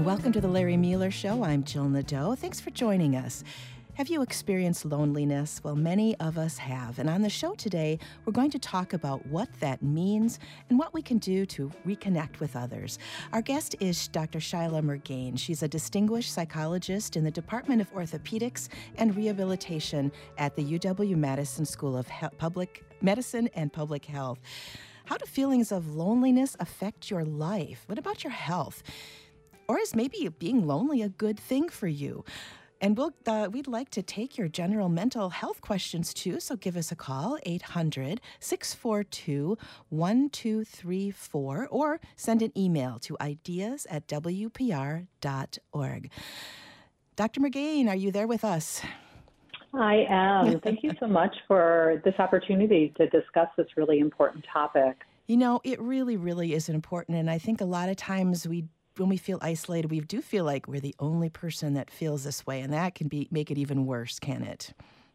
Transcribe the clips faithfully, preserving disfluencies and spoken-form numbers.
Welcome to the Larry Mueller Show. I'm Jill Nadeau. Thanks for joining us. Have you experienced loneliness? Well, many of us have. And on the show today, we're going to talk about what that means and what we can do to reconnect with others. Our guest is Doctor Shyla Murgain. She's a distinguished psychologist in the Department of Orthopedics and Rehabilitation at the U W-Madison School of He- Public Medicine and Public Health. How do feelings of loneliness affect your life? What about your health? Or is maybe being lonely a good thing for you? And we'll, uh, we'd like to take your general mental health questions, too, so give us a call, eight hundred, six four two, one two three four, or send an email to ideas at w p r dot org. Doctor Murgain, are you there with us? I am. Thank you so much for this opportunity to discuss this really important topic. You know, it really, really is important, and I think a lot of times we when we feel isolated, we do feel like we're the only person that feels this way, and that can be make it even worse, can it?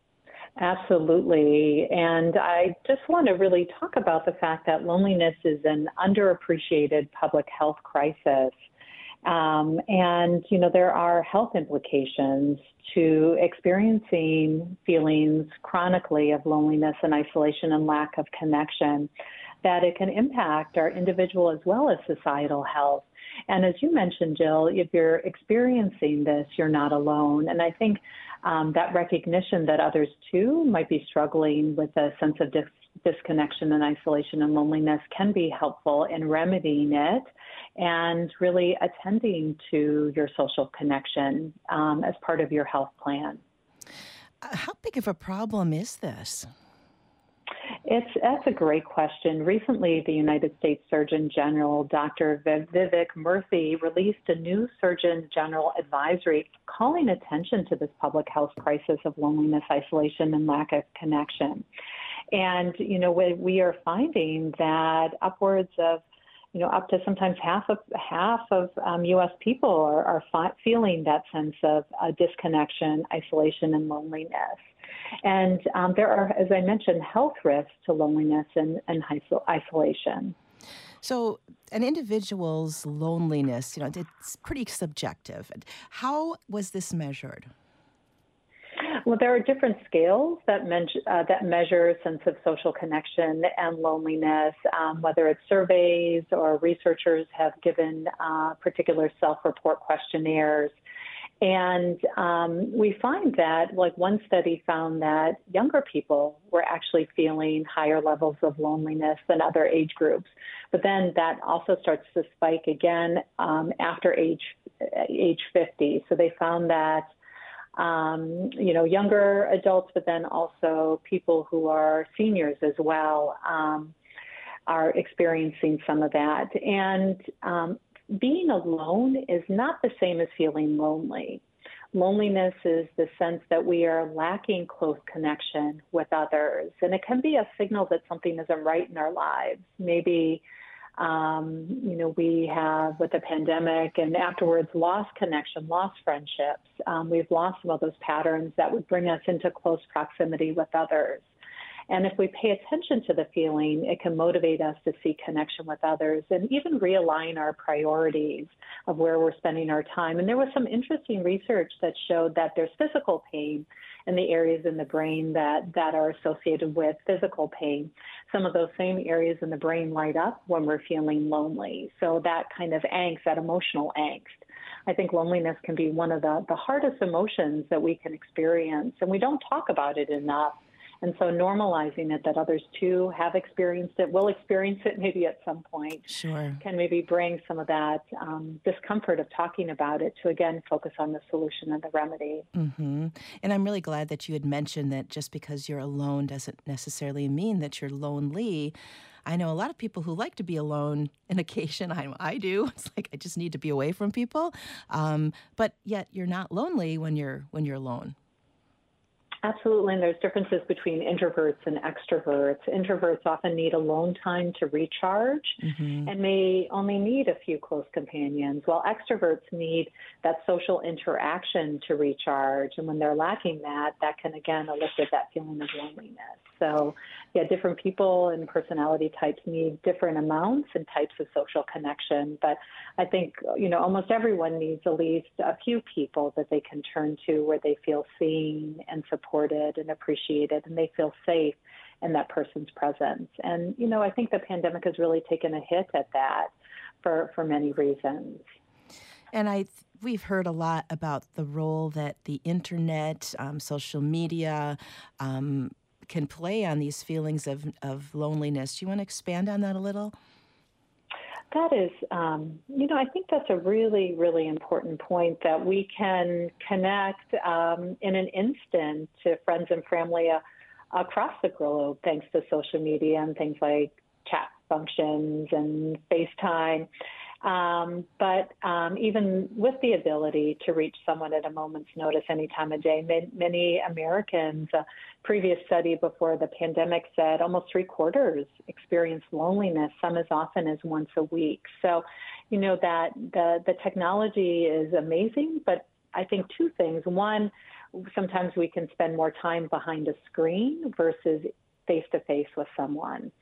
Absolutely. And I just want to really talk about the fact that loneliness is an underappreciated public health crisis. Um, and, you know, there are health implications to experiencing feelings chronically of loneliness and isolation and lack of connection, that it can impact our individual as well as societal health. And as you mentioned, Jill, if you're experiencing this, you're not alone. And I think um, that recognition that others, too, might be struggling with a sense of dis- disconnection and isolation and loneliness can be helpful in remedying it and really attending to your social connection um, as part of your health plan. Uh, how big of a problem is this? It's, that's a great question. Recently, the United States Surgeon General, Doctor Vivek Murthy, released a new Surgeon General advisory calling attention to this public health crisis of loneliness, isolation, and lack of connection. And, you know, we, we are finding that upwards of, you know, up to sometimes half of half of um, U S people are, are fi- feeling that sense of uh, disconnection, isolation, and loneliness. And um, there are, as I mentioned, health risks to loneliness and, and isolation. So an individual's loneliness, you know, it's pretty subjective. How was this measured? Well, there are different scales that, men- uh, that measure a sense of social connection and loneliness, um, whether it's surveys or researchers have given uh, particular self-report questionnaires. And um, we find that, like one study found that younger people were actually feeling higher levels of loneliness than other age groups. But then that also starts to spike again um, after age age fifty. So they found that, um, you know, younger adults, but then also people who are seniors as well um, are experiencing some of that. And um, being alone is not the same as feeling lonely. Loneliness is the sense that we are lacking close connection with others. And it can be a signal that something isn't right in our lives. Maybe, um, you know, we have with the pandemic and afterwards lost connection, lost friendships. Um, we've lost some of those patterns that would bring us into close proximity with others. And if we pay attention to the feeling, it can motivate us to seek connection with others and even realign our priorities of where we're spending our time. And there was some interesting research that showed that there's physical pain in the areas in the brain that, that are associated with physical pain. Some of those same areas in the brain light up when we're feeling lonely. So that kind of angst, that emotional angst. I think loneliness can be one of the, the hardest emotions that we can experience, and we don't talk about it enough. And so normalizing it that others too have experienced it, will experience it maybe at some point, sure, can maybe bring some of that um, discomfort of talking about it to, again, focus on the solution and the remedy. Mm-hmm. And I'm really glad that you had mentioned that just because you're alone doesn't necessarily mean that you're lonely. I know a lot of people who like to be alone on occasion. I, I do. It's like I just need to be away from people. Um, but yet you're not lonely when you're when you're alone. Absolutely, and there's differences between introverts and extroverts. Introverts often need alone time to recharge Mm-hmm. and may only need a few close companions, while extroverts need that social interaction to recharge. And when they're lacking that, that can again elicit that feeling of loneliness. So, yeah, different people and personality types need different amounts and types of social connection. But I think, you know, almost everyone needs at least a few people that they can turn to where they feel seen and supported and appreciated, and they feel safe in that person's presence. And, you know, I think the pandemic has really taken a hit at that for, for many reasons. And I, we've heard a lot about the role that the internet, um, social media, um, can play on these feelings of, of loneliness. Do you want to expand on that a little? That is, um, you know, I think that's a really, really important point, that we can connect um, in an instant to friends and family uh, across the globe thanks to social media and things like chat functions and FaceTime. Um, but um, even with the ability to reach someone at a moment's notice any time of day, many, many Americans, a previous study before the pandemic said almost three quarters experience loneliness, some as often as once a week. So, you know, that the, the technology is amazing, but I think two things. One, sometimes we can spend more time behind a screen versus face-to-face with someone.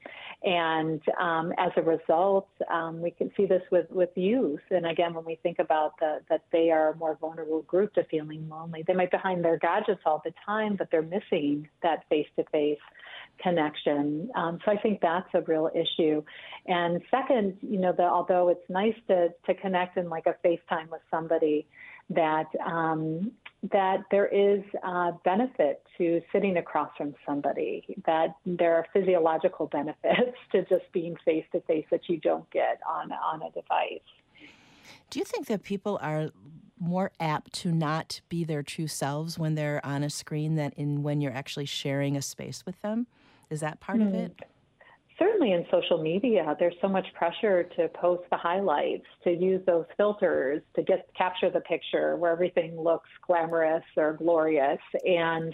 And um, as a result, um, we can see this with, with youth. And again, when we think about the, that they are a more vulnerable group to feeling lonely, they might be behind their gadgets all the time, but they're missing that face-to-face connection. Um, so I think that's a real issue. And second, you know, the, although it's nice to, to connect in like a FaceTime with somebody, that um, that there is a benefit to sitting across from somebody, that there are physiological benefits to just being face-to-face that you don't get on, on a device. Do you think that people are more apt to not be their true selves when they're on a screen than in when you're actually sharing a space with them? Is that part mm. of it? Certainly in social media, there's so much pressure to post the highlights, to use those filters, to get capture the picture where everything looks glamorous or glorious. And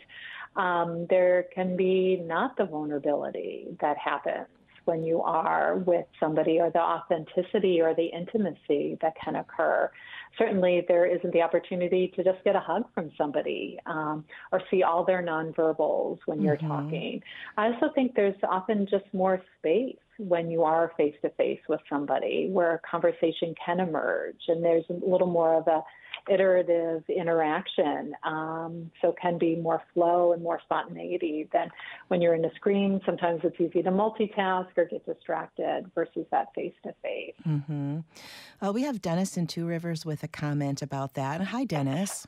um, there can be not the vulnerability that happens when you are with somebody, or the authenticity or the intimacy that can occur. Certainly there isn't the opportunity to just get a hug from somebody um, or see all their nonverbals when you're mm-hmm. talking. I also think there's often just more space when you are face-to-face with somebody where a conversation can emerge, and there's a little more of a iterative interaction, um, so can be more flow and more spontaneity than when you're in a screen. Sometimes it's easy to multitask or get distracted versus that face-to-face. Mm-hmm. Uh, we have Dennis in Two Rivers with a comment about that. Hi, Dennis.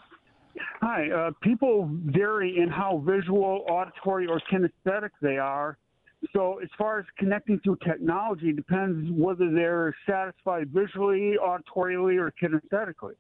Hi. Uh, people vary in how visual, auditory, or kinesthetic they are. So as far as connecting through technology, it depends whether they're satisfied visually, auditorily, or kinesthetically.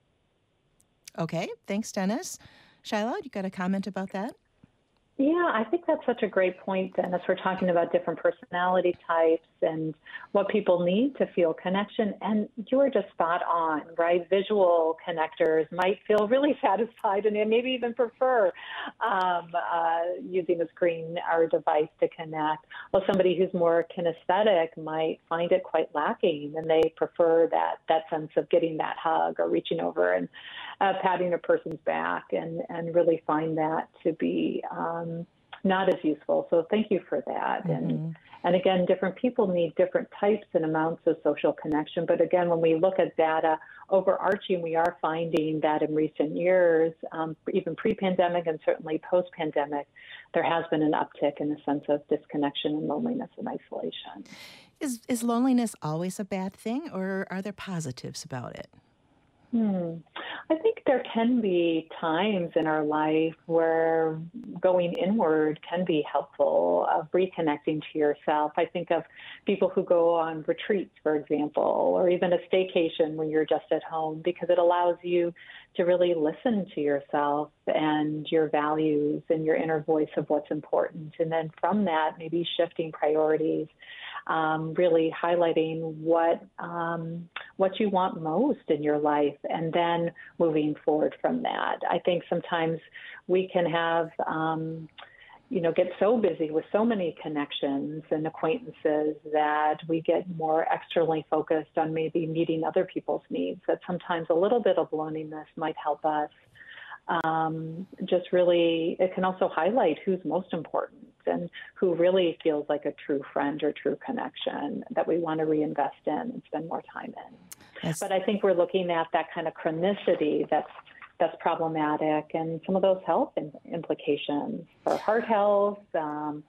Okay. Thanks, Dennis. Shiloh, you got a comment about that? Yeah, I think that's such a great point, Dennis. We're talking about different personality types and what people need to feel connection. And you were just spot on, right? Visual connectors might feel really satisfied and maybe even prefer um, uh, using a screen or a device to connect. While somebody who's more kinesthetic might find it quite lacking, and they prefer that that sense of getting that hug or reaching over and uh, patting a person's back, and, and really find that to be um, not as useful. So thank you for that. Mm-hmm. And and again, different people need different types and amounts of social connection. But again, when we look at data overarching, we are finding that in recent years, um, even pre-pandemic and certainly post-pandemic, there has been an uptick in a sense of disconnection and loneliness and isolation. Is is loneliness always a bad thing, or are there positives about it? Hmm. I think there can be times in our life where going inward can be helpful, of reconnecting to yourself. I think of people who go on retreats, for example, or even a staycation when you're just at home, because it allows you to really listen to yourself and your values and your inner voice of what's important. And then from that, maybe shifting priorities, um, really highlighting what um, what you want most in your life, and then moving forward from that. I think sometimes we can have, um, you know, get so busy with so many connections and acquaintances that we get more externally focused on maybe meeting other people's needs, that sometimes a little bit of loneliness might help us. Um, just really, it can also highlight who's most important and who really feels like a true friend or true connection that we want to reinvest in and spend more time in. Yes. But I think we're looking at that kind of chronicity that's that's problematic, and some of those health implications for heart health, um,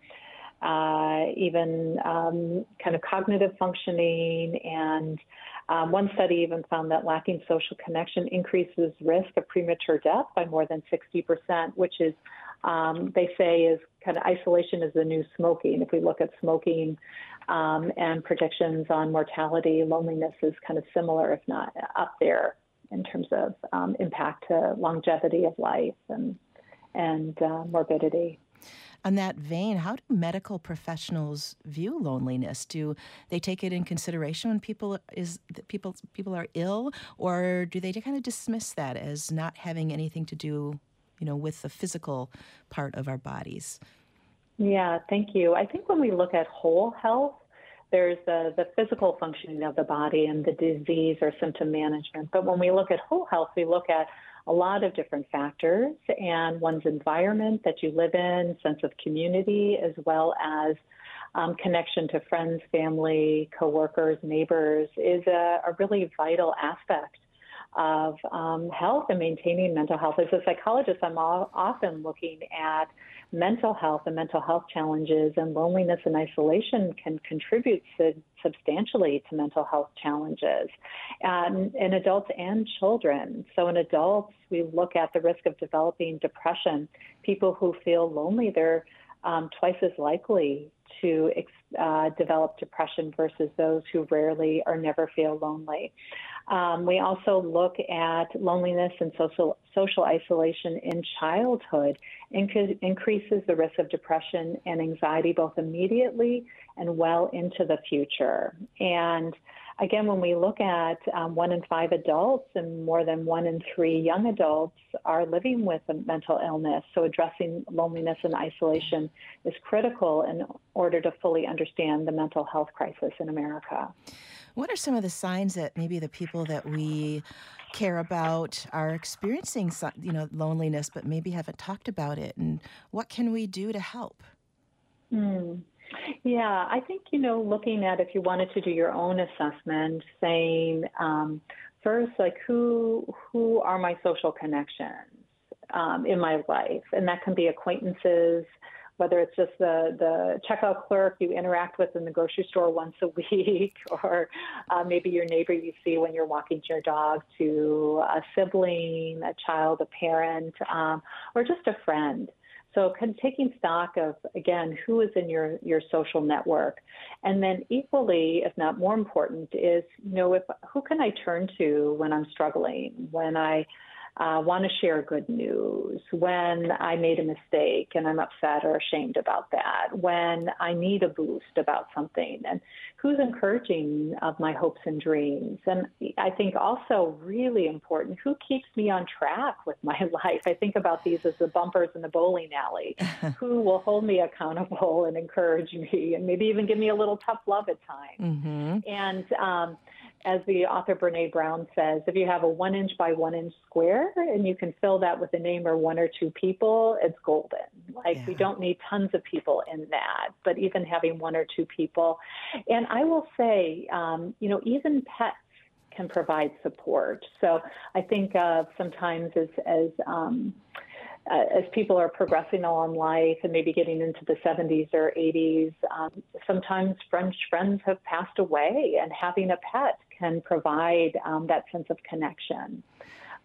uh, even um, kind of cognitive functioning. And um, one study even found that lacking social connection increases risk of premature death by more than sixty percent, which is, um, they say, is kind of isolation is the new smoking. If we look at smoking um, and predictions on mortality, loneliness is kind of similar, if not up there, in terms of um, impact to longevity of life and and uh, morbidity. On that vein, how do medical professionals view loneliness? Do they take it in consideration when people is people people are ill, or do they kind of dismiss that as not having anything to do, you know, with the physical part of our bodies? Yeah, thank you. I think when we look at whole health, there's the, the physical functioning of the body and the disease or symptom management. But when we look at whole health, we look at a lot of different factors, and one's environment that you live in, sense of community, as well as um, connection to friends, family, coworkers, neighbors is a, a really vital aspect of um, health and maintaining mental health. As a psychologist, I'm all, often looking at mental health and mental health challenges, and loneliness and isolation can contribute su- substantially to mental health challenges um, in adults and children. So in adults, we look at the risk of developing depression. People who feel lonely, they're um, twice as likely to uh, develop depression versus those who rarely or never feel lonely. Um, we also look at loneliness and social social isolation in childhood. Inc- increases the risk of depression and anxiety both immediately and well into the future. And again, when we look at um, one in five adults and more than one in three young adults are living with a mental illness, so addressing loneliness and isolation is critical in order to fully understand the mental health crisis in America. What are some of the signs that maybe the people that we care about are experiencing, you know, loneliness, but maybe haven't talked about it? And what can we do to help? Mm. Yeah, I think, you know, looking at if you wanted to do your own assessment, saying um, first, like, who who are my social connections um, in my life? And that can be acquaintances, whether it's just the, the checkout clerk you interact with in the grocery store once a week, or uh, maybe your neighbor you see when you're walking your dog, to a sibling, a child, a parent, um, or just a friend. So kind of taking stock of, again, who is in your, your social network. And then equally, if not more important, is, you know, if, who can I turn to when I'm struggling, when I Uh, want to share good news, when I made a mistake and I'm upset or ashamed about that, when I need a boost about something, and who's encouraging of my hopes and dreams. And I think also really important, who keeps me on track with my life. I think about these as the bumpers in the bowling alley. Who will hold me accountable and encourage me and maybe even give me a little tough love at times. Mm-hmm. And um, as the author Brene Brown says, if you have a one inch by one inch square and you can fill that with a name or one or two people, it's golden. Like yeah. We don't need tons of people in that, but even having one or two people. And I will say, um, you know, even pets can provide support. So I think uh, sometimes as, as um, Uh, as people are progressing along life and maybe getting into the seventies or eighties, um, sometimes French friends have passed away, and having a pet can provide um, that sense of connection.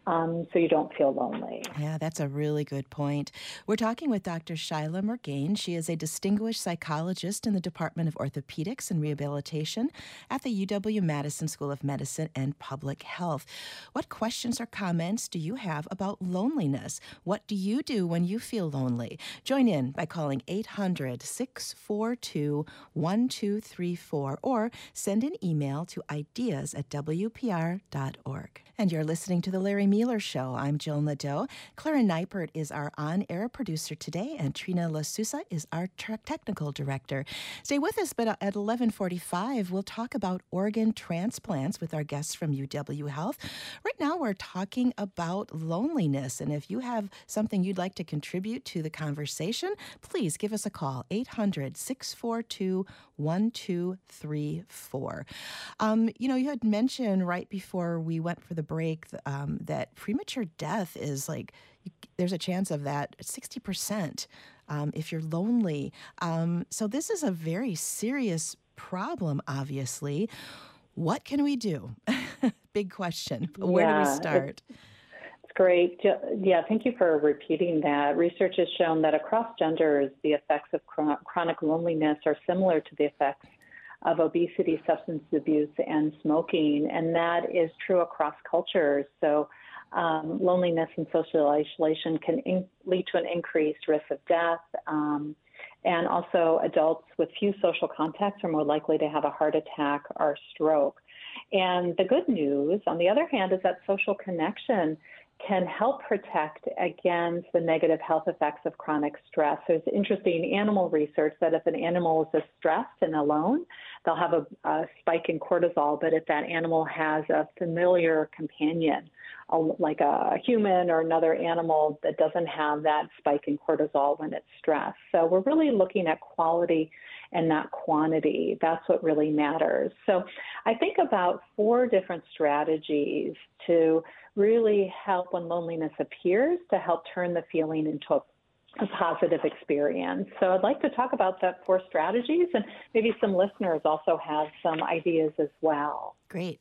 um, so you don't feel lonely. Yeah, that's a really good point. We're talking with Doctor Shyla Murgain. She is a distinguished psychologist in the Department of Orthopedics and Rehabilitation at the U W-Madison School of Medicine and Public Health. What questions or comments do you have about loneliness? What do you do when you feel lonely? Join in by calling eight hundred, six four two, one two three four or send an email to ideas at w p r dot org. And you're listening to The Larry Mueller Show. I'm Jill Nadeau. Clara Neipert is our on-air producer today, and Trina LaSusa is our te- technical director. Stay with us, but at eleven forty-five, we'll talk about organ transplants with our guests from U W Health. Right now, we're talking about loneliness, and if you have something you'd like to contribute to the conversation, please give us a call, eight hundred, six four two, one two three four. Um, you know, you had mentioned right before we went for the break um, that premature death is like, there's a chance of that sixty percent um, if you're lonely. Um, so this is a very serious problem, obviously. What can we do? Big question. Where yeah, do we start? It's, it's great. Yeah, thank you for repeating that. Research has shown that across genders, the effects of chronic loneliness are similar to the effects of obesity, substance abuse, and smoking, and that is true across cultures. So um, loneliness and social isolation can in- lead to an increased risk of death, um, and also adults with few social contacts are more likely to have a heart attack or stroke. And the good news, on the other hand, is that social connection can help protect against the negative health effects of chronic stress. There's interesting animal research that if an animal is stressed and alone, they'll have a, a spike in cortisol. But if that animal has a familiar companion, a, like a human or another animal that doesn't have that spike in cortisol when it's stressed. So we're really looking at quality and not quantity. That's what really matters. So I think about four different strategies to really help when loneliness appears, to help turn the feeling into a, a positive experience. So I'd like to talk about that four strategies, and maybe some listeners also have some ideas as well. Great.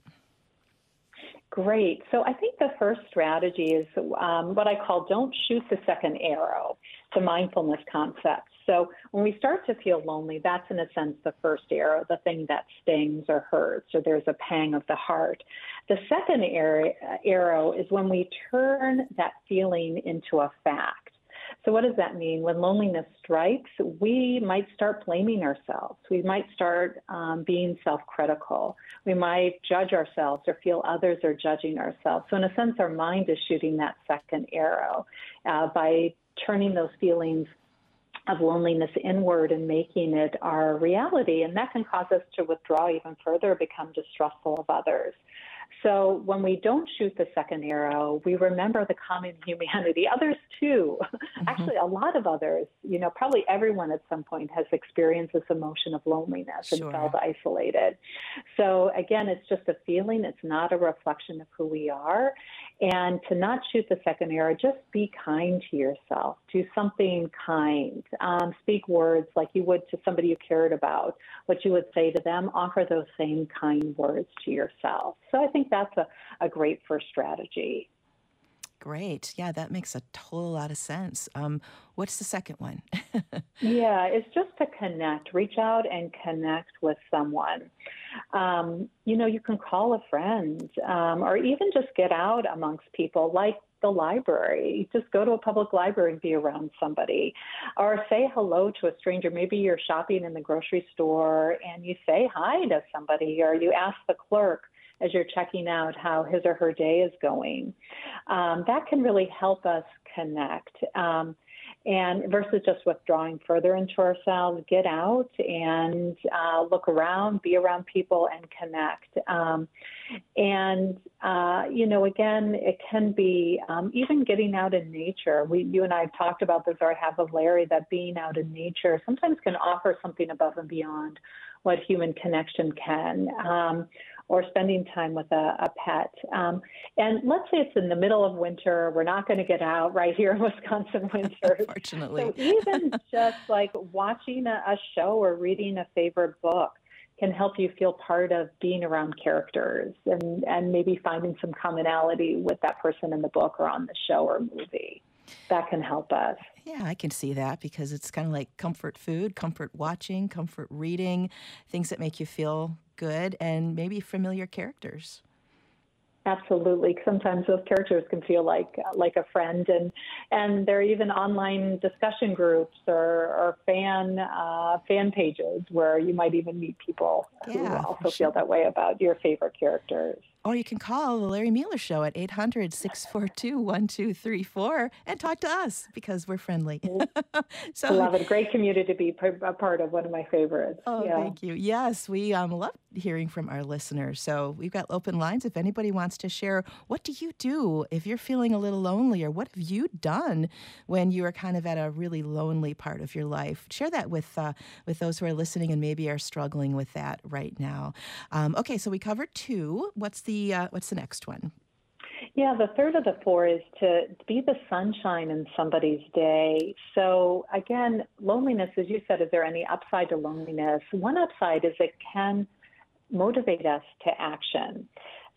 Great. So I think the first strategy is um, what I call don't shoot the second arrow, the mindfulness concept. So when we start to feel lonely, that's in a sense the first arrow, the thing that stings or hurts, or there's a pang of the heart. The second arrow is when we turn that feeling into a fact. So what does that mean? When loneliness strikes, we might start blaming ourselves. We might start um, being self-critical. We might judge ourselves or feel others are judging ourselves. So in a sense, our mind is shooting that second arrow uh, by turning those feelings of loneliness inward and making it our reality. And that can cause us to withdraw even further, become distrustful of others. So when we don't shoot the second arrow, we remember the common humanity. Others too, mm-hmm. Actually a lot of others, you know, probably everyone at some point has experienced this emotion of loneliness Sure. and felt isolated. So again, it's just a feeling. It's not a reflection of who we are. And to not shoot the second arrow, just be kind to yourself. Do something kind. Um, speak words like you would to somebody you cared about. What you would say to them, offer those same kind words to yourself. So I think that's a, a great first strategy. Great. Yeah, that makes a total lot of sense. Um, what's the second one? Yeah, it's just to connect. Reach out and connect with someone. Um, you know, you can call a friend um, or even just get out amongst people like the library. Just go to a public library and be around somebody, or say hello to a stranger. Maybe you're shopping in the grocery store and you say hi to somebody, or you ask the clerk as you're checking out how his or her day is going. Um, that can really help us connect. Um, and versus just withdrawing further into ourselves, get out and uh, look around, be around people and connect. Um, and, uh, you know, again, it can be um, even getting out in nature. We, you and I have talked about this, or I have with Larry, that being out in nature sometimes can offer something above and beyond what human connection can. Um, or spending time with a, a pet. Um, and let's say it's in the middle of winter. We're not going to get out right here in Wisconsin winters. Unfortunately. So even just like watching a, a show or reading a favorite book can help you feel part of being around characters and, and maybe finding some commonality with that person in the book or on the show or movie. That can help us. Yeah, I can see that because it's kind of like comfort food, comfort watching, comfort reading, things that make you feel good, and maybe familiar characters. Absolutely. Sometimes those characters can feel like like a friend, and and there are even online discussion groups or, or fan uh, fan pages where you might even meet people who Yeah, for also sure. feel that way about your favorite characters. Or you can call the Larry Mueller Show at eight hundred, six four two, one two three four and talk to us because we're friendly. I So, love it. Great community to be p- a part of. One of my favorites. oh, Yeah. thank you. Yes, we um, love hearing from our listeners. So we've got open lines. If anybody wants to share, what do you do if you're feeling a little lonely, or what have you done when you are kind of at a really lonely part of your life? Share that with uh, with those who are listening and maybe are struggling with that right now. Um, okay, so we covered two. What's the uh, what's the next one? Yeah, the third of the four is to be the sunshine in somebody's day. So again, loneliness, as you said, is there any upside to loneliness? One upside is it can motivate us to action.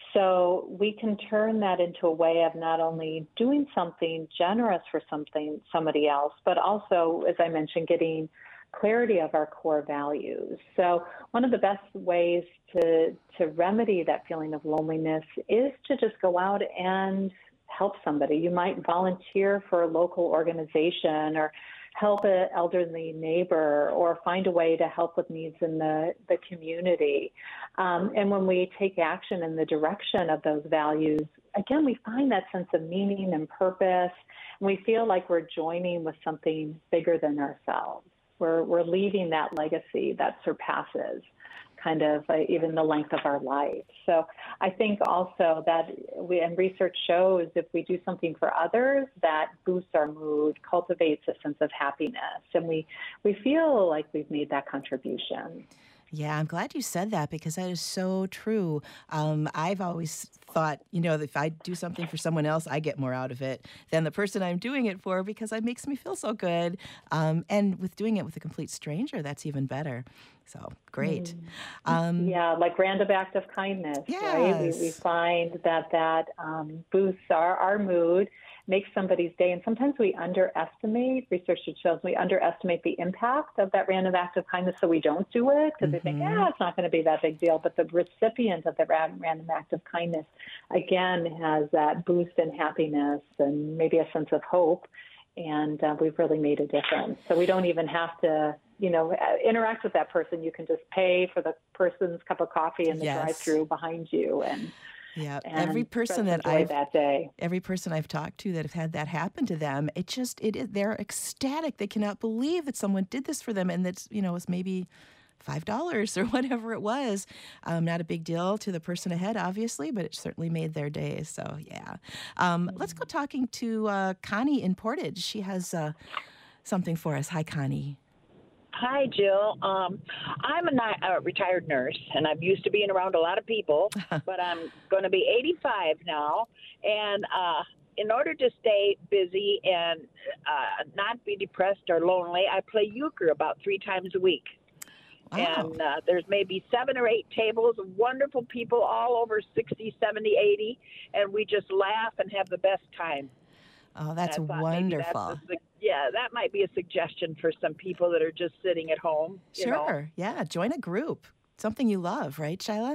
So we can turn that into a way of not only doing something generous for something somebody else, but also, as I mentioned, getting clarity of our core values. So one of the best ways to to remedy that feeling of loneliness is to just go out and help somebody. You might volunteer for a local organization or help an elderly neighbor or find a way to help with needs in the, the community. Um, and when we take action in the direction of those values, again, we find that sense of meaning and purpose, and we feel like we're joining with something bigger than ourselves. We're, we're leaving that legacy that surpasses kind of uh, even the length of our life. So I think also that we, and research shows if we do something for others, that boosts our mood, cultivates a sense of happiness, and we, we feel like we've made that contribution. Yeah, I'm glad you said that because that is so true. Um, I've always thought, you know, that if I do something for someone else, I get more out of it than the person I'm doing it for because it makes me feel so good. Um, and with doing it with a complete stranger, that's even better. So great. Mm. Um, yeah, like random act of kindness, right? We, we yes. find that that um, boosts our, our mood, makes somebody's day. And sometimes we underestimate, research shows we underestimate the impact of that random act of kindness, so we don't do it because we think, Mhm. yeah, it's not going to be that big deal. But the recipient of the random act of kindness, again, has that boost in happiness and maybe a sense of hope. And uh, we've really made a difference. So we don't even have to, you know, interact with that person. You can just pay for the person's cup of coffee in the Yes. drive-through behind you, and Yeah, and every person that enjoy I've that day. every person I've talked to that have had that happen to them, it just it is they're ecstatic. They cannot believe that someone did this for them, and that's you know was maybe five dollars or whatever it was. Um, not a big deal to the person ahead, obviously, but it certainly made their day. So yeah, um, let's go talking to uh, Connie in Portage. She has uh, something for us. Hi, Connie. Hi, Jill. Um, I'm a, ni- a retired nurse, and I'm used to being around a lot of people, but I'm going to be eighty-five now, and uh, in order to stay busy and uh, not be depressed or lonely, I play euchre about three times a week. Wow. And uh, there's maybe seven or eight tables of wonderful people, all over sixty, seventy, eighty, and we just laugh and have the best time. Oh, that's And I thought wonderful. maybe that's a, yeah, that might be a suggestion for some people that are just sitting at home. You Sure. know? Yeah. Join a group. Something you love, right, Shyla?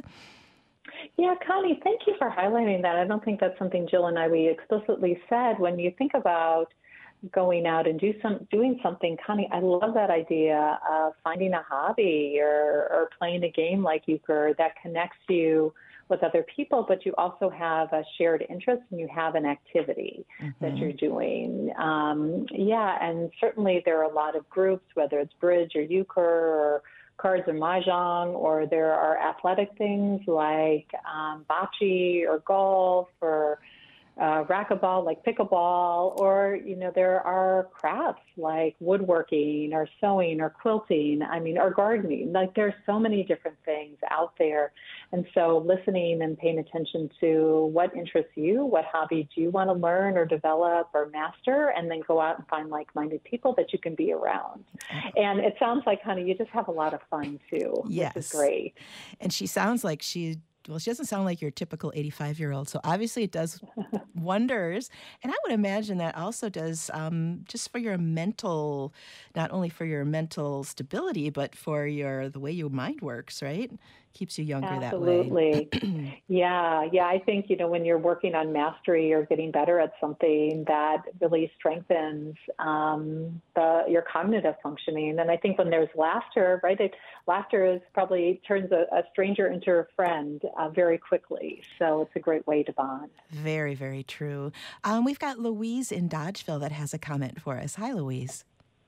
Yeah, Connie, thank you for highlighting that. I don't think that's something Jill and I we explicitly said. When you think about going out and do some doing something, Connie, I love that idea of finding a hobby or, or playing a game like euchre that connects you with other people, but you also have a shared interest and you have an activity Mhm. that you're doing. Um, yeah, and certainly there are a lot of groups, whether it's bridge or euchre or cards or mahjong, or there are athletic things like um, bocce or golf or uh, racquetball, like pickleball, or, you know, there are crafts like woodworking or sewing or quilting, I mean, or gardening. Like there's so many different things out there. And so listening and paying attention to what interests you, what hobby do you want to learn or develop or master, and then go out and find like-minded people that you can be around. And it sounds like, honey, you just have a lot of fun too, Yes. which is great. And she sounds like she, well, she doesn't sound like your typical eighty-five-year-old. So obviously it does wonders. And I would imagine that also does um, just for your mental, not only for your mental stability, but for your the way your mind works, right? Keeps you younger Absolutely. that way. yeah, yeah. I think, you know, when you're working on mastery or getting better at something, that really strengthens um, the, your cognitive functioning. And I think when there's laughter, right, it, laughter is probably turns a, a stranger into a friend uh, very quickly. So it's a great way to bond. Very, very true. Um, we've got Louise in Dodgeville that has a comment for us. Hi, Louise.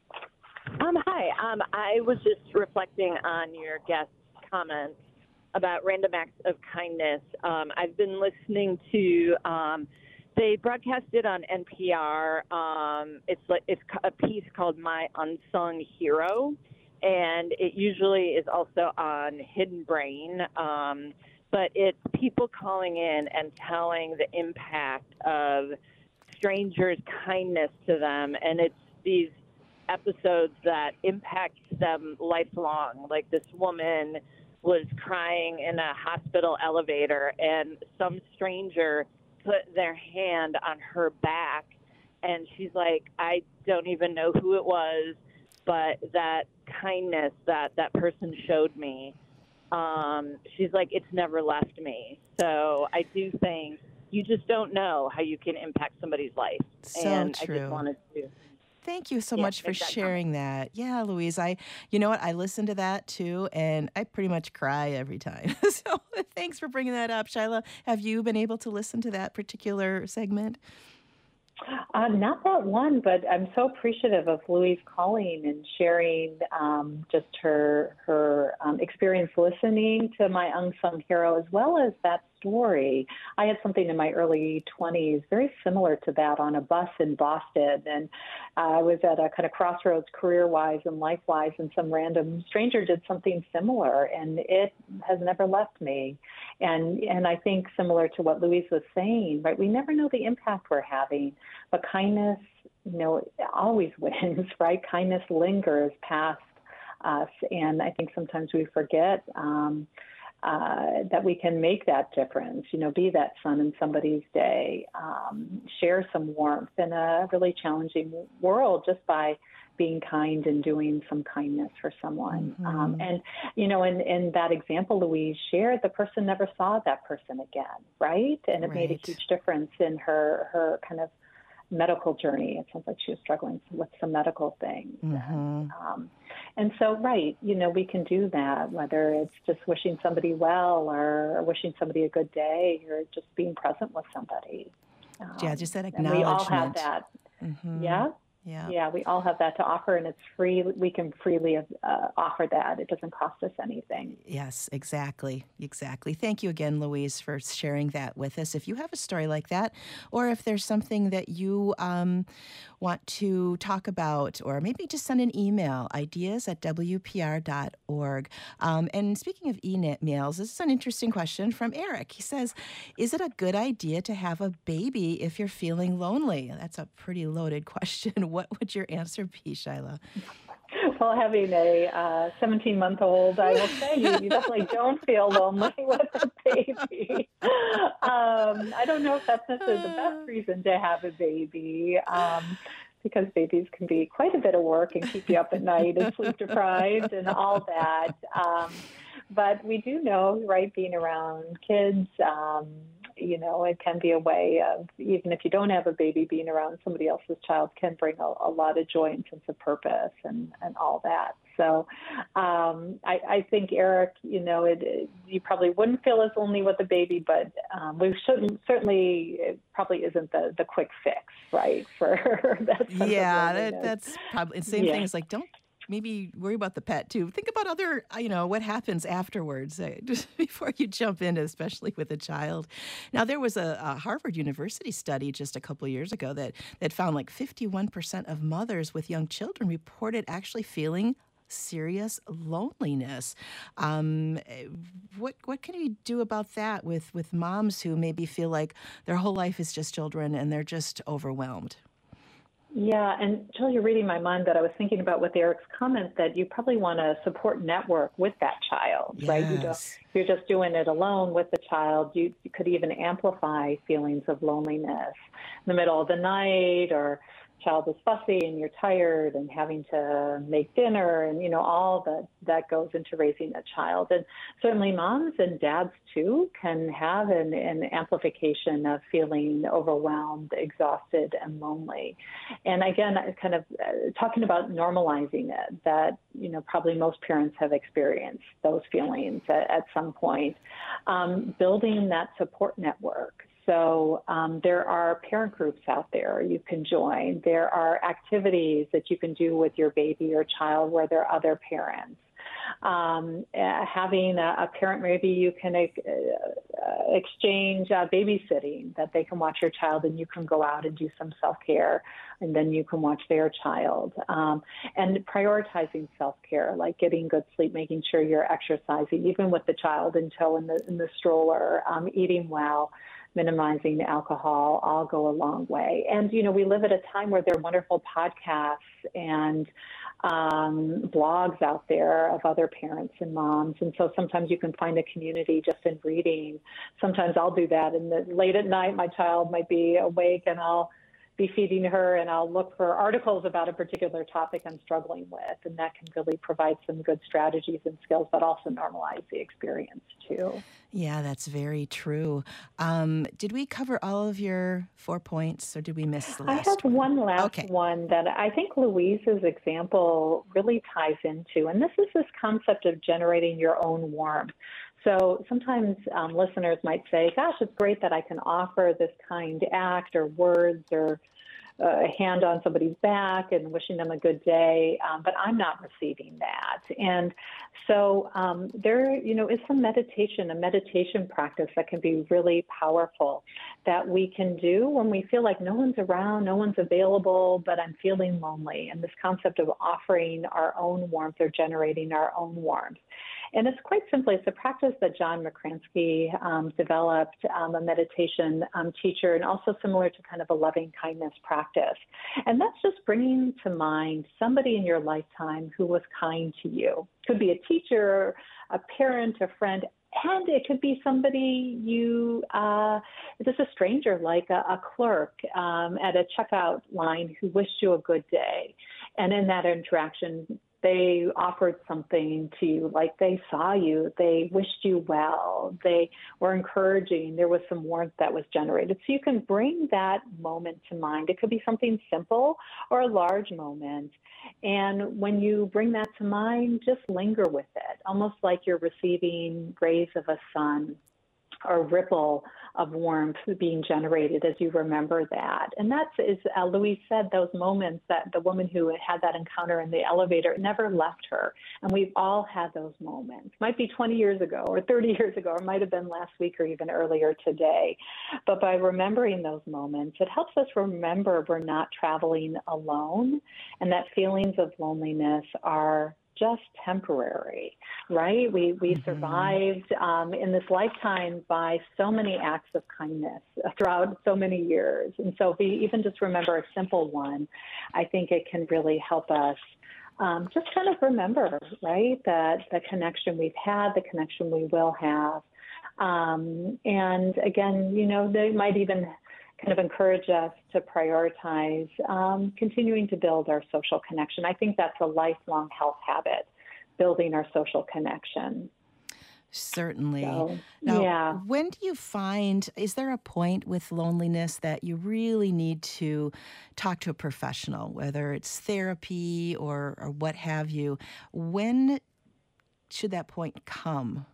Um, hi. Um, I was just reflecting on your guest's comments about random acts of kindness. Um, I've been listening to, um, they broadcast it on N P R. Um, it's like it's a piece called My Unsung Hero, and it usually is also on Hidden Brain. Um, but it's people calling in and telling the impact of strangers' kindness to them, and it's these episodes that impact them lifelong. Like this woman was crying in a hospital elevator, and some stranger put their hand on her back, and she's like, I don't even know who it was, but that kindness that that person showed me, um, she's like, it's never left me. So I do think you just don't know how you can impact somebody's life. So and true. I just wanted to Thank you so Yeah, much for make that sharing that. Yeah, Louise, I, you know what, I listen to that too, and I pretty much cry every time. So thanks for bringing that up, Shyla. Have you been able to listen to that particular segment? Uh, not that one, but I'm so appreciative of Louise calling and sharing um, just her her um, experience listening to My Unsung Hero, as well as that story. I had something in my early twenties very similar to that on a bus in Boston, and I was at a kind of crossroads career-wise and life-wise, and some random stranger did something similar, and it has never left me. And and I think similar to what Louise was saying, right? We never know the impact we're having, but kindness, you know, always wins, right? Kindness lingers past us, and I think sometimes we forget um, uh, that we can make that difference. You know, be that sun in somebody's day, um, share some warmth in a really challenging world just by being kind and doing some kindness for someone. Mm-hmm. Um, and, you know, in, in that example Louise shared, the person never saw that person again, right? And it made a Right. huge difference in her, her kind of medical journey. It sounds like she was struggling with some medical things. Mm-hmm. And, um, and so, right, you know, we can do that, whether it's just wishing somebody well or wishing somebody a good day or just being present with somebody. Um, Yeah, just that and acknowledgement. we all have that. Mm-hmm. Yeah. Yeah. Yeah, we all have that to offer, and it's free. We can freely uh, offer that. It doesn't cost us anything. Yes, exactly. Exactly. Thank you again, Louise, for sharing that with us. If you have a story like that, or if there's something that you um, want to talk about, or maybe just send an email, ideas at w p r dot org. Um, and speaking of emails, this is an interesting question from Eric. He says, is it a good idea to have a baby if you're feeling lonely? That's a pretty loaded question. What would your answer be, Shyla? Well, having a seventeen-month-old, uh, I will say you, you definitely don't feel lonely with a baby. Um, I don't know if that's necessarily the best reason to have a baby, um, because babies can be quite a bit of work and keep you up at night and sleep deprived and all that. Um, but we do know, right, being around kids, um, you know, it can be a way of, even if you don't have a baby, being around somebody else's child can bring a, a lot of joy and sense of purpose and, and all that. So um, I, I think, Eric, you know, it, it, you probably wouldn't feel as lonely with a baby, but um, we shouldn't, certainly it probably isn't the, the quick fix, right, for that sense Yeah, of that, loneliness. that's probably the same Yeah. thing. It's like, don't maybe worry about the pet too. Think about other, uh, you know, what happens afterwards, uh, just before you jump in, especially with a child. Now, there was a, a Harvard University study just a couple of years ago that, that found like fifty-one percent of mothers with young children reported actually feeling serious loneliness. Um, what what can we do about that with, with moms who maybe feel like their whole life is just children and they're just overwhelmed? Yeah, and Jill, you're reading my mind that I was thinking about with Eric's comment that you probably want a support network with that child, Yes. right? You don't, if you're just doing it alone with the child, you, you could even amplify feelings of loneliness in the middle of the night, or child is fussy and you're tired and having to make dinner, and you know all that that goes into raising a child. And certainly moms and dads too can have an, an amplification of feeling overwhelmed, exhausted, and lonely. And again, kind of uh, talking about normalizing it, that you know probably most parents have experienced those feelings at, at some point. Um, building that support network. So um, there are parent groups out there you can join. There are activities that you can do with your baby or child where there are other parents. Um, uh, having a, a parent, maybe you can uh, exchange uh, babysitting, that they can watch your child and you can go out and do some self-care, and then you can watch their child. Um, and prioritizing self-care, like getting good sleep, making sure you're exercising, even with the child in tow in the, in the stroller, um, eating well, minimizing alcohol, all go a long way. And, you know, we live at a time where there are wonderful podcasts and um, blogs out there of other parents and moms. And so sometimes you can find a community just in reading. Sometimes I'll do that. And the, late at night, my child might be awake and I'll be feeding her, and I'll look for articles about a particular topic I'm struggling with, and that can really provide some good strategies and skills, but also normalize the experience too. Yeah, that's very true. Um, did we cover all of your four points, or did we miss the last I have one last Okay. one that I think Louise's example really ties into, and this is this concept of generating your own warmth. So sometimes um, listeners might say, gosh, it's great that I can offer this kind act or words or a hand on somebody's back and wishing them a good day, um, but I'm not receiving that. And so um, there, you know, is some meditation, a meditation practice that can be really powerful that we can do when we feel like no one's around, no one's available, but I'm feeling lonely. And this concept of offering our own warmth or generating our own warmth. And it's quite simply, it's a practice that John McCransky um, developed, um, a meditation um, teacher, and also similar to kind of a loving kindness practice. And that's just bringing to mind somebody in your lifetime who was kind to you. Could be a teacher, a parent, a friend, and it could be somebody you, uh, just a stranger, like a, a clerk um, at a checkout line who wished you a good day. And in that interaction, they offered something to you, like they saw you, they wished you well, they were encouraging, there was some warmth that was generated. So you can bring that moment to mind. It could be something simple or a large moment. And when you bring that to mind, just linger with it, almost like you're receiving rays of a sun or ripple of warmth being generated as you remember that. And that's, as uh, Louise said, those moments that the woman who had that encounter in the elevator, it never left her. And we've all had those moments. Might be twenty years ago or thirty years ago, or might have been last week or even earlier today. But by remembering those moments, it helps us remember we're not traveling alone, and that feelings of loneliness are just temporary, right? We we mm-hmm. survived um, in this lifetime by so many acts of kindness throughout so many years. And so if we even just remember a simple one, I think it can really help us um, just kind of remember, right, that the connection we've had, the connection we will have. Um, and again, you know, they might even kind of encourage us to prioritize um, continuing to build our social connection. I think that's a lifelong health habit, building our social connection. Certainly. So, now, yeah. when do you find, is there a point with loneliness that you really need to talk to a professional, whether it's therapy or, or what have you? When should that point come?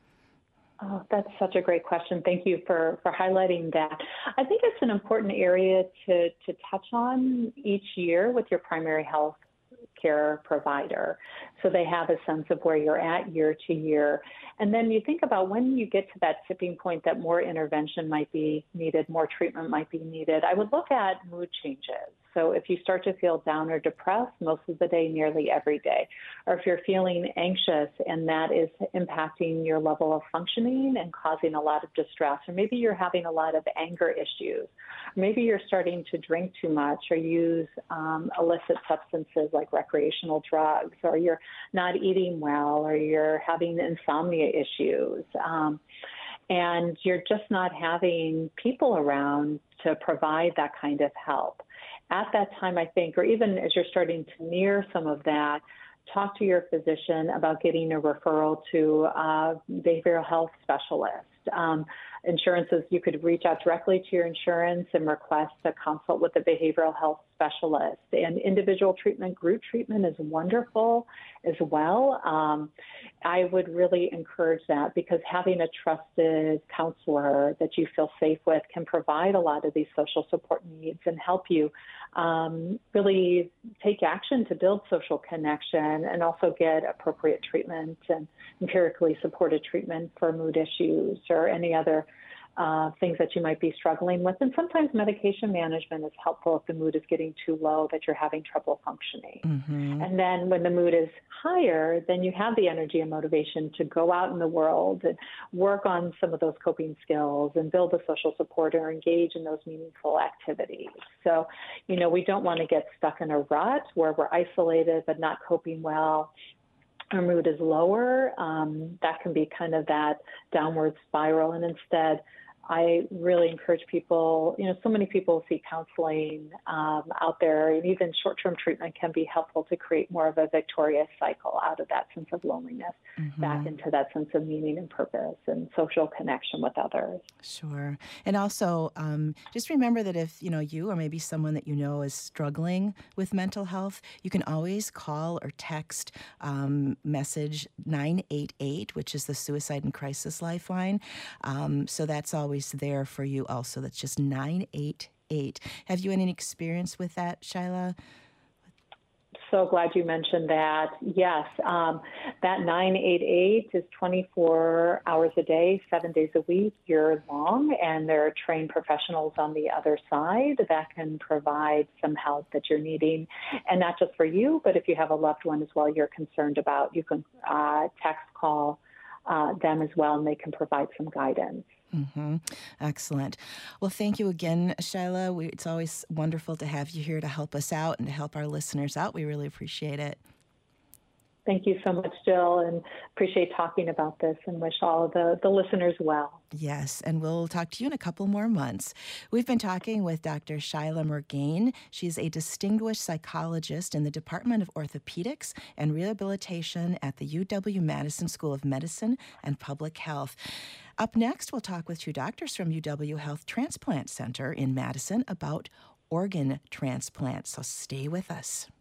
Oh, that's such a great question. Thank you for, for highlighting that. I think it's an important area to, to touch on each year with your primary health care provider. So they have a sense of where you're at year to year. And then you think about when you get to that tipping point that more intervention might be needed, more treatment might be needed, I would look at mood changes. So if you start to feel down or depressed most of the day, nearly every day, or if you're feeling anxious and that is impacting your level of functioning and causing a lot of distress, or maybe you're having a lot of anger issues, or maybe you're starting to drink too much or use um, illicit substances like recreational drugs, or you're not eating well, or you're having insomnia issues, um, and you're just not having people around to provide that kind of help. At that time, I think, or even as you're starting to near some of that, talk to your physician about getting a referral to a behavioral health specialist. Um, insurances, you could reach out directly to your insurance and request a consult with a behavioral health specialist. And individual treatment, group treatment is wonderful as well. Um, I would really encourage that, because having a trusted counselor that you feel safe with can provide a lot of these social support needs and help you um, really take action to build social connection and also get appropriate treatment and empirically supported treatment for mood issues or any other Uh, things that you might be struggling with. And sometimes medication management is helpful if the mood is getting too low, that you're having trouble functioning. Mm-hmm. And then when the mood is higher, then you have the energy and motivation to go out in the world and work on some of those coping skills and build a social support or engage in those meaningful activities. So, you know, we don't want to get stuck in a rut where we're isolated but not coping well. Our mood is lower. Um, that can be kind of that downward spiral. And instead, I really encourage people, you know, so many people see counseling um, out there, and even short-term treatment can be helpful to create more of a victorious cycle out of that sense of loneliness, mm-hmm. back into that sense of meaning and purpose and social connection with others. Sure. And also, um, just remember that if, you know, you or maybe someone that you know is struggling with mental health, you can always call or text um, message nine eight eight, which is the Suicide and Crisis Lifeline. Um, so that's always there for you also. That's just nine eight eight. Have you any experience with that, Shyla? So glad you mentioned that. Yes, um, that nine eight eight is twenty-four hours a day, seven days a week, year long, and there are trained professionals on the other side that can provide some help that you're needing, and not just for you, but if you have a loved one as well you're concerned about, you can uh, text, call uh, them as well, and they can provide some guidance. Mm-hmm. Excellent. Well, thank you again, Shyla. We, it's always wonderful to have you here to help us out and to help our listeners out. We really appreciate it. Thank you so much, Jill, and appreciate talking about this and wish all of the, the listeners well. Yes, and we'll talk to you in a couple more months. We've been talking with Doctor Shyla Murgain. She's a distinguished psychologist in the Department of Orthopedics and Rehabilitation at the U W-Madison School of Medicine and Public Health. Up next, we'll talk with two doctors from U W Health Transplant Center in Madison about organ transplants. So stay with us.